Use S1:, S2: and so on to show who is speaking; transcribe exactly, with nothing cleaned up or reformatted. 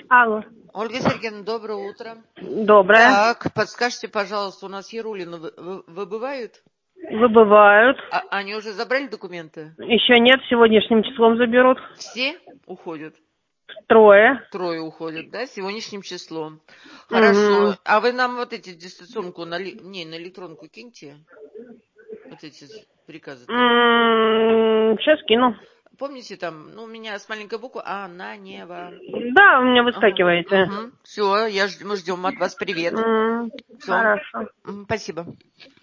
S1: Алло.
S2: Ольга Сергеевна, доброе утро.
S1: Доброе.
S2: Так, подскажите, пожалуйста, у нас Ярулина вы- вы- выбывают?
S1: Выбывают.
S2: А, они уже забрали документы?
S1: Еще нет, сегодняшним числом заберут.
S2: Все уходят?
S1: Трое.
S2: Трое уходят, да, сегодняшним числом. Хорошо.
S1: Угу.
S2: А вы нам вот эти дистанционку на, ли- не, на электронку киньте. Вот эти приказы.
S1: Сейчас кину.
S2: Помните там, ну, у меня с маленькой буквы Ананева.
S1: Да, у меня
S2: Ага.
S1: выскакиваете.
S2: Угу. Все, я ж- мы ждем от вас привет.
S1: М,
S2: Все.
S1: Хорошо.
S2: Спасибо.